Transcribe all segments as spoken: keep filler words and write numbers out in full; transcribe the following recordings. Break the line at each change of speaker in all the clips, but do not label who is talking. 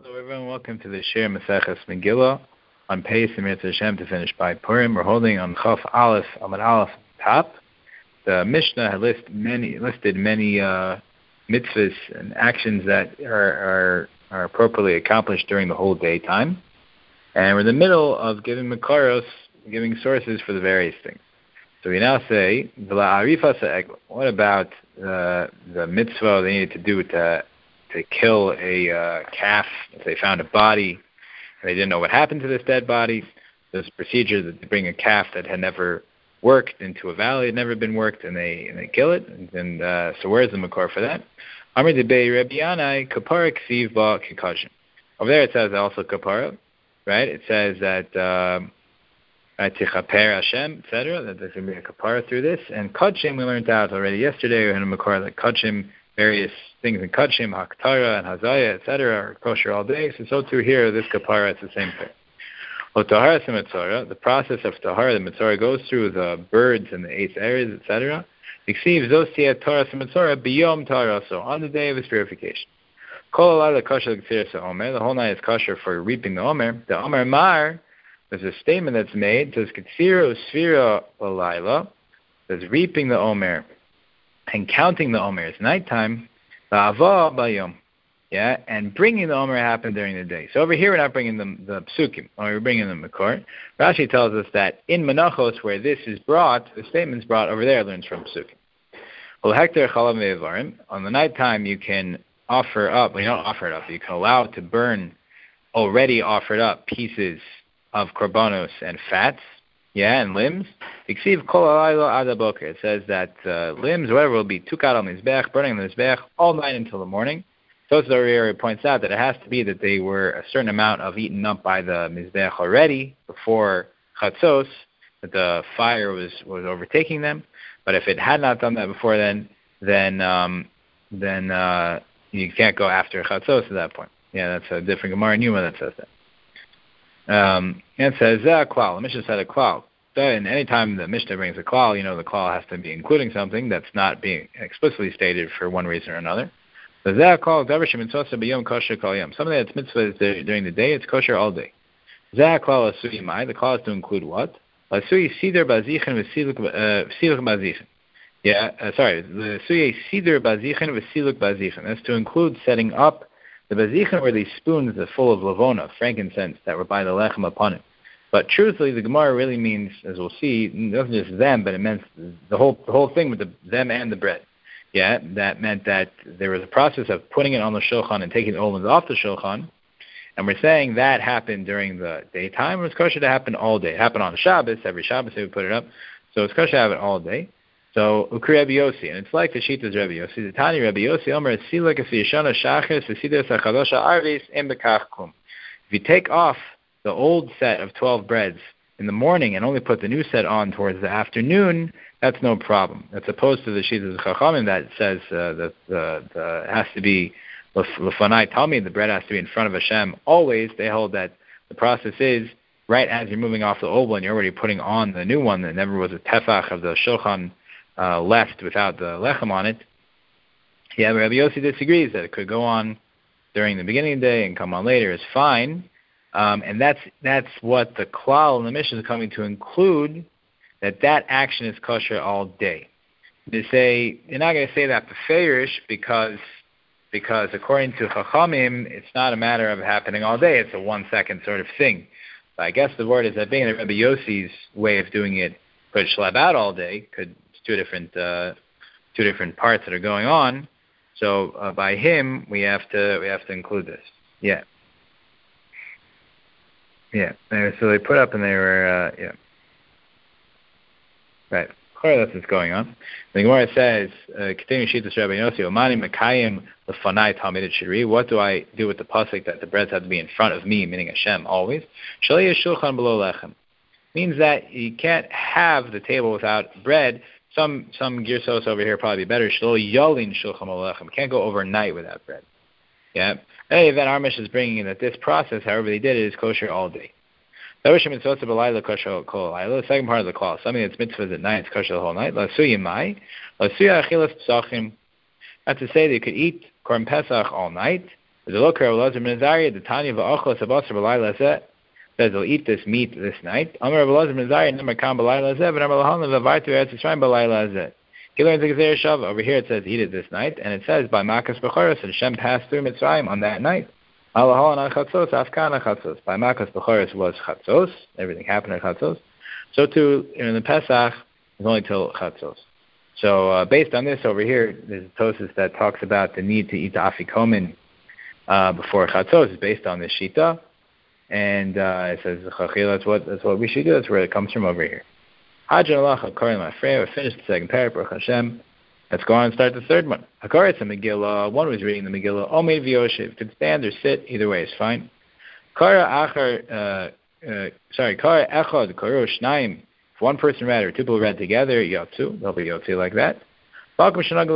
Hello everyone, welcome to the Shir Maseches Megillah on Peis Mirza Hashem to finish by Purim. We're holding on Chaf Aleph, Amud Aleph top. The Mishnah had list many, listed many uh, mitzvahs and actions that are, are are appropriately accomplished during the whole daytime. And we're in the middle of giving Makaros, giving sources for the various things. So we now say, what about uh, the mitzvah they needed to do to to kill a uh, calf if they found a body and they didn't know what happened to this dead body? There's a procedure that they bring a calf that had never worked into a valley, had never been worked, and they and they kill it. And, and uh, so where's the makor for that? Amar debei Rabbi Yanai kapara ksiv ba kikashim. Over there it says also kapara, right? It says that tichaper Hashem, et cetera. That there's going to be a kapara through this. And kachim we learned out already yesterday. We had a makor that kachim, various things in kachim, haktara and hazaya, et cetera, are kosher all day. So so too here, this kapara, it's the same thing. The process of tahara, the mitzvah goes through the birds and the eighth areas, et cetera. On the day of its purification. The whole night is kosher for reaping the omer. The omer mar, there's a statement that's made, it says reaping the omer and counting the omer is nighttime. Yeah, and bringing the omer happened during the day. So over here we're not bringing the, the psukim, or we're bringing the makor. Rashi tells us that in Menachos, where this is brought, the statement's brought over there, learns from psukim. On the nighttime you can offer up, well you don't offer it up, you can allow it to burn already offered up pieces of korbanos and fats, yeah, and limbs. It says that uh, limbs, whatever, will be tukat al mizbech, burning on the mizbech all night until the morning. Tosafot points out that it has to be that they were a certain amount of eaten up by the mizbech already before chatzos, that the fire was, was overtaking them. But if it had not done that before then, then um, then uh, you can't go after chatzos at that point. Yeah, that's a different Gemara in Yuma that says that. Um, and it says a klal. The Mishnah said a klal. And any time the Mishnah brings a klal, you know the klal has to be including something that's not being explicitly stated for one reason or another. The zeh klal davar shemitzvah b'yom kosher kol yom. Something that's mitzvah is during the day, it's kosher all day. Zeh klal asui mai. The klal is to include what? Asui sider bazichin v'siluk bazichin. Yeah, uh, sorry. The asui sider bazichin v'siluk bazichin. That's to include setting up the bazichin were these spoons that full of lavona, frankincense, that were by the lechem upon it. But truthfully, the Gemara really means, as we'll see, it wasn't just them, but it meant the whole the whole thing with the, them and the bread. Yeah, that meant that there was a process of putting it on the shulchan and taking the ovens off the shulchan. And we're saying that happened during the daytime. It was kosher to happen all day. It happened on Shabbos. Every Shabbos they would put it up. So it's kosher to have it all day. So, Ukri Rabbi Yossi, and it's like the Shita's Rabbi Yossi. The Tani Rabbi Yossi, Omer, Sila Kasi Yishana Shachis, Vesidas HaChadosha Arvis, Em Bekach Kum. If you take off the old set of twelve breads in the morning and only put the new set on towards the afternoon, that's no problem. That's opposed to the Shita's Chachamim that says uh, that uh, the, it has to be Lefanai Talmi, the bread has to be in front of Hashem always. They hold that the process is right as you're moving off the old one, you're already putting on the new one. There never was a tefach of the shulchan Uh, left without the lechem on it. Yeah, but Rabbi Yossi disagrees that it could go on during the beginning of the day and come on later is fine. Um, and that's that's what the klal in the Mishnah is coming to include, that that action is kosher all day. They say, you're not going to say that beferish because because according to Chachamim, it's not a matter of happening all day. It's a one-second sort of thing. But I guess the word is that being that Rabbi Yossi's way of doing it could schlep out all day, could two different uh, two different parts that are going on. So uh, by him, we have to we have to include this. Yeah, yeah. So they put up and they were uh, yeah. Right. That's what's going on. The Gemara says, "Continue Shitas Rabbi Yossi, Omani Mekayim Lefanai Talmidei Shiri." What do I do with the pasuk that the breads have to be in front of me, meaning Hashem always? Shalei Shulchan Below Lechem means that you can't have the table without bread. Some some girsos over here probably be better. Shlo yalin shulchan alechem. Can't go overnight without bread. Yeah. Hey, then our Mishnah is bringing in that this process, however they did it, is kosher all day. The second part of the clause, something that's mitzvahs at night, it's kosher the whole night. That's to say that you could eat korban pesach all night. The Lokar Elazar ben Azariah, the Tanya v'Achos Abasar b'Layla Zeh, says they'll eat this meat this night. Amar Elazar ben Azariah, Nemar Kam b'Layla Zeh, but Amar Lahan v'Vartu Eretz Yisrael b'Layla Zeh. He learns the Gezerah Shava. Over here it says eat it this night, and it says by Makas Bechoros, and Hashem passed through Mitzrayim on that night. Alahalan al Chatzos, Afkan al Chatzos. By Makas Bechoros was Chatzos, everything happened at Chatzos. So too, in the Pesach, it's only till Chatzos. So uh, based on this over here, there's a Tosas that talks about the need to eat the Afikomen uh, before Chatzos. It's based on this Shita, and uh, it says that's what that's what we should do. That's where it comes from over here. Hajan Allah Hakarim Afrei. We finished the second paragraph. Baruch Hashem. Let's go on and start the third one. Hakaritz a Megillah. One was reading the Megillah. Omeid v'Yoshev. Could stand or sit. Either way is fine. Kara Achar. Uh, sorry. Kara Echad. Karo Shnaim. If one person read or two people read together, Yotzu. They'll be Yotzi like that. A place where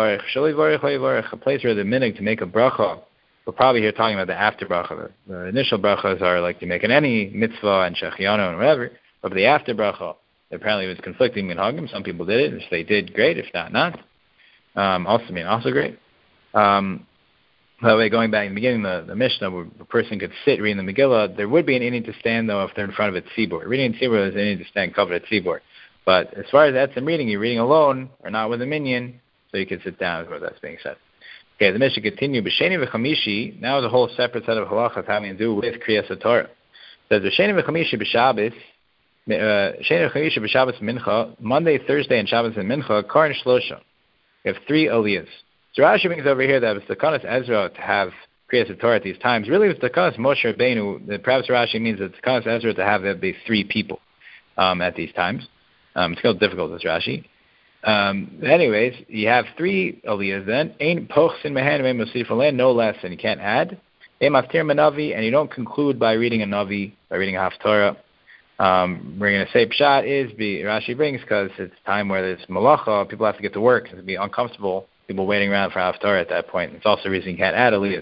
the minig to make a bracha. We're probably here talking about the after bracha. The, the initial brachas are like you make in any mitzvah and shechianu and whatever. But the after bracha, apparently it was conflicting minhagim. Some people did it. If they did, great. If not, not. Um, also, mean also great. Um, by the way, going back in the beginning, the, the Mishnah, where a person could sit reading the Megillah, there would be an inyan to stand, though, if they're in front of a tzibur. Reading a tzibur is an inyan to stand covered at tzibur. But as far as that's in reading, you're reading alone or not with a minyan, so you can sit down is what that's being said. Okay, the Mishnah continues. B'sheni v'chamishi, now is a whole separate set of halachas having to do with Kriyas HaTorah. It says, B'sheni v'chamishi b'Shabbos, Sheni v'chamishi b'Shabbos mincha, Monday, Thursday, and Shabbos and mincha, Karin Shlosha. You have three aliyahs. So Rashi brings over here that it's the Takanas Ezra to have Kriyas HaTorah at these times. Really, it's the Takanas Moshe Rabbeinu. The perhaps Rashi means that the Takanas Ezra to have there be three people um, at these times. Um, it's a little difficult, this Rashi. Um, anyways, you have three aliyahs then. Ein pochsin mehen ve'en mosif alen, no less, and you can't add. Ein maftir menavi, and you don't conclude by reading a navi, by reading a haftarah. Um, we're going to say pshat is, be, Rashi brings, because it's time where there's malacha, people have to get to work, it'll be uncomfortable, people waiting around for haftarah at that point. It's also the reason you can't add aliyahs.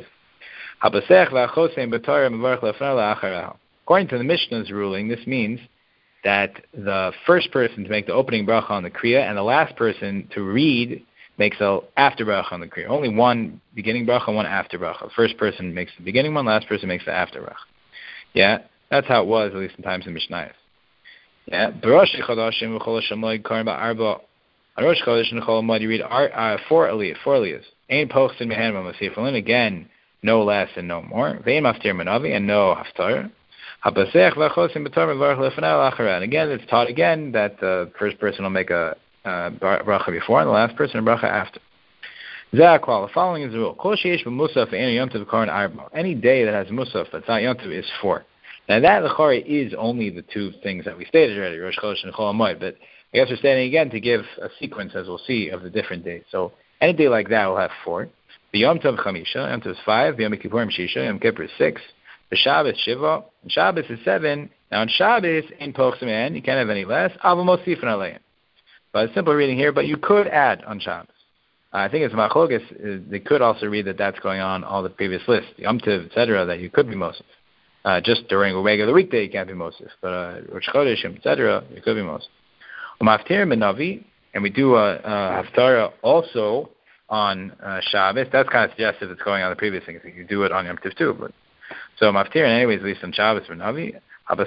According to the Mishnah's ruling, this means that the first person to make the opening bracha on the kriya and the last person to read makes the after bracha on the kriya. Only one beginning bracha, one after bracha. The first person makes the beginning one, last person makes the after bracha. Yeah, that's how it was, at least sometimes in Mishnayos. Yeah, Rosh Chodashim v'chol Hashemoid karim ba'arba. On Rosh Chodesh and Chol Hamoed you read uh, four aliyahs, four aliyahs. Ein pochsin mehan v'masifalin, again, no less and no more. Ve'en maftir menavi, and no haftarah. And again, it's taught again that the first person will make a uh, bracha before and the last person a bracha after. The following is the rule. Any day that has musaf that's not yontiv is four. Now that l'chari is only the two things that we stated already, Rosh Chodesh and Chol Hamoed, but I guess we're stating again to give a sequence, as we'll see, of the different days. So any day like that will have four. The Yom Tov Chamisha, Yom Tov is five, the Yom Kippurim Shisha, Yom Kippur is six. The Shabbos Shiva, and Shabbos is seven. Now on Shabbos, in Pochsiman, you can't have any less. Aval Mosifan Aleim. But a simple reading here, but you could add on Shabbos. Uh, I think it's Machlokes, they could also read that that's going on all the previous lists, Yom Tov, et cetera, that you could be Mosif. Uh, just during a regular weekday, you can't be Mosif. But uh, Rosh Chodesh, et cetera, you could be Mosif. Umaftir Menavi, and we do a, a Haftarah also on uh, Shabbos. That's kind of suggestive it's going on the previous things. You do it on Yom Tov too, but so maftir, anyways, at least on Shabbos for Navi. And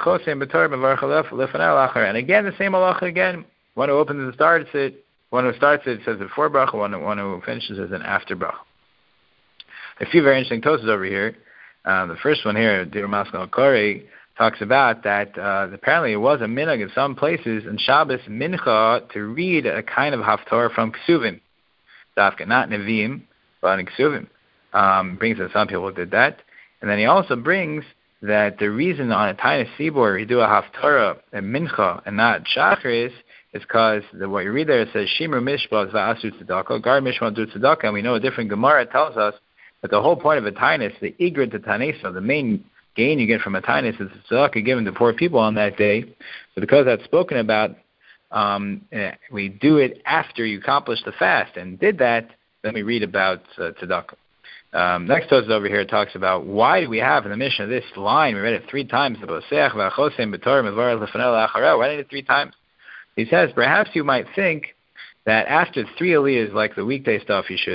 again, the same halacha again. One who opens and starts it, one who starts it says it before bracha, one, one who finishes it an after bracha. A few very interesting tosas over here. Um, the first one here, Dir Maskal Kori, talks about that uh, apparently it was a minhag in some places in Shabbos mincha to read a kind of haftarah from Ksuvim. Dafka, not Nevi'im, but in Ksuvim. Um, brings that some people did that. And then he also brings that the reason on a tiny sibor you do a haftarah and mincha and not shachris is because what you read there it says shimur mishpah va'asu tzedakah, gar mishpah do tzedakah, and we know a different Gemara tells us that the whole point of a tainus, the igrid to tanesa, the main gain you get from a tainus is tzedakah given to poor people on that day. So because that's spoken about, um, we do it after you accomplish the fast, and did that, then we read about uh, tzedakah. Um, next Tosafos over here talks about why do we have in the Mishnah this line? We read it three times. Why did it three times? He says perhaps you might think that after three aliyahs, like the weekday stuff, you should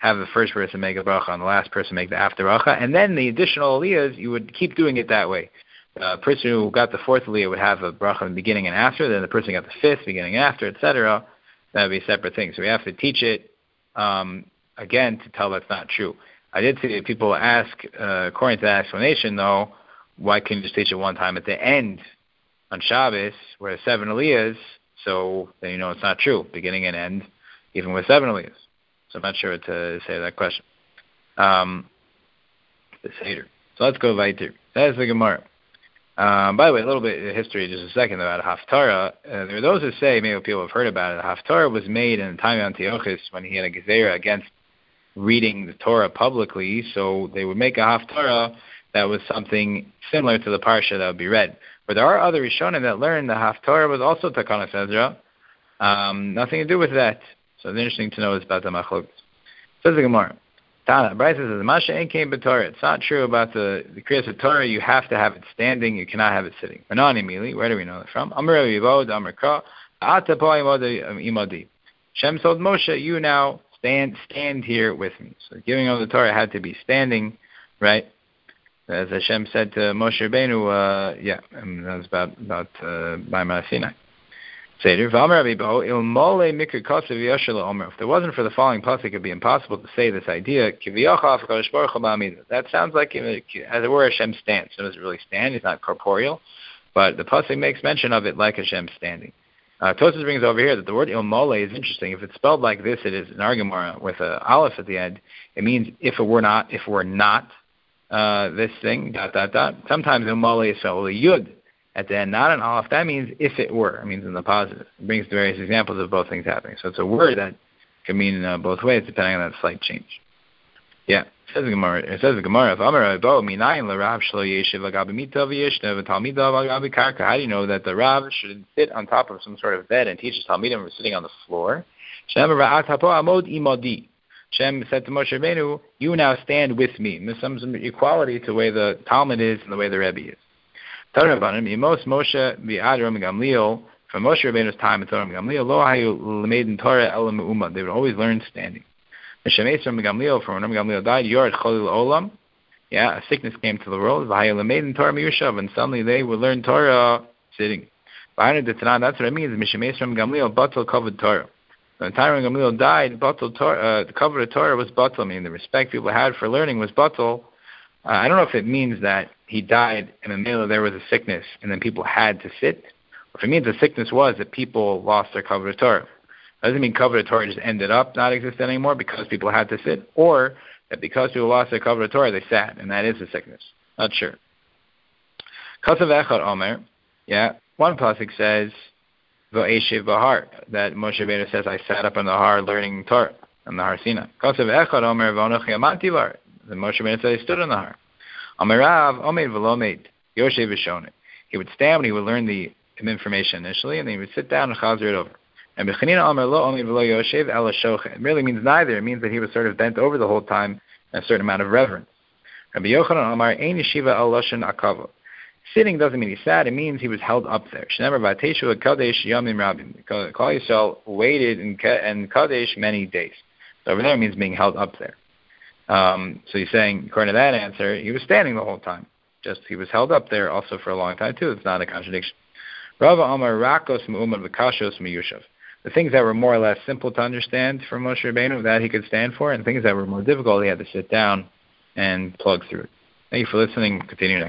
have the first person make a bracha and the last person make the after bracha, and then the additional aliyahs, you would keep doing it that way. The person who got the fourth aliyah would have a bracha in the beginning and after, then the person who got the fifth, beginning and after, et cetera. That would be a separate thing. So we have to teach it, um, again, to tell that's not true. I did see people ask, uh, according to that explanation, though, why couldn't you just teach it one time at the end on Shabbos, where there's seven aliyahs, so then you know it's not true, beginning and end, even with seven aliyahs. So I'm not sure what to say to that question. Um, the Seder. So let's go weiter. That's the Gemara. Um, by the way, a little bit of history, just a second, about Haftarah. Uh, there are those who say, maybe people have heard about it, Haftarah was made in the time of Antiochus when he had a gezerah against reading the Torah publicly, so they would make a Haftarah that was something similar to the Parsha that would be read. But there are other Rishonim that learned the Haftarah was also Takanas Ezra. Um, nothing to do with that. So it's interesting to know is about the Machlokes. Says the Gemara. Tana, Bryce says, Masha ain't came b'Torah. It's not true about the, the Kriyas of Torah. You have to have it standing. You cannot have it sitting. Manani Mili, where do we know that from? Amr Yivod, Amr Ka, Ata Po Imodi. Shem told Moshe, you now stand stand here with me. So giving of the Torah had to be standing, right? As Hashem said to Moshe Rabbeinu, uh, yeah, and that was about, about uh, by Mount Sinai. If it wasn't for the following pasuk, it would be impossible to say this idea. That sounds like, as it were, Hashem stands. It doesn't really stand. He's not corporeal. But the pasuk makes mention of it like Hashem standing. Uh, Tosfos brings over here that the word ilmole is interesting. If it's spelled like this, it is an Gemara with an aleph at the end. It means if it were not, if it were not uh, this thing, dot, dot, dot. Sometimes ilmole is spelled with a yud at the end, not an aleph. That means if it were. It means in the positive. It brings various examples of both things happening. So it's a word that can mean uh, both ways depending on that slight change. Yeah. It says the Gemara. It says the Gemara. How do you know that the Rav should sit on top of some sort of bed and teach his Talmidim sitting on the floor? Shem said to Moshe Rabbeinu, you now stand with me. And there's some, some equality to the way the Talmud is and the way the Rebbe is. Most Moshe Bi'adram Gamliel, from Moshe Rabbeinu's time in Torah Gamliel, Lo Hayu L'meid Torah Elam Ummah. They would always learn standing. Mishameis from Gamliel, from when Gamliel died, Yord Cholil Olam. Yeah, a sickness came to the world. V'hayu L'meid Torah Miyushav, and suddenly they would learn Torah sitting. That's what it means. Mishameis from Gamliel, Batal Kavod Torah. When the time when Gamliel died, Batal Torah, uh, the cover of Torah was Batal, meaning the respect people had for learning was Batal. Uh, I don't know if it means that he died and in the middle there was a sickness and then people had to sit. Or if it means the sickness was that people lost their cover of Torah. It doesn't mean cover of Torah just ended up not existing anymore because people had to sit, or that because people lost their cover of Torah they sat, and that is a sickness. Not sure. Kasav Echad Omer, yeah, one pasuk says V'eshiv Bahar, that Moshe Rabbeinu says, I sat up on the Har learning Torah, on the Har Sinai. Kasav Echad Omer V'onochi Amanti Var, the Moshe Rabbeinu said he stood on the Har. Amarav Omed V'lomed Yoshev V'shoneh. He would stand when he would learn the information initially, and then he would sit down and chazer it over. And B'chanina Amar Lo Omed V'lo Yoshev Ela Shoche. It really means neither. It means that he was sort of bent over the whole time in a certain amount of reverence. Rabbi Yochanan Amar Ein Yeshiva Al Lashon Akava. Sitting doesn't mean he sat. It means he was held up there. Shneimar V'ateshu Kadesh Yamim Rabim. Klal Yisrael waited in Kadesh many days. So over there it means being held up there. Um, so he's saying, according to that answer, he was standing the whole time. Just he was held up there also for a long time too. It's not a contradiction. Rava Amar Rakos Mu'umad V'Kashos Miyushav. The things that were more or less simple to understand from Moshe Rabbeinu, that he could stand for, and things that were more difficult, he had to sit down and plug through it. Thank you for listening. Continue next.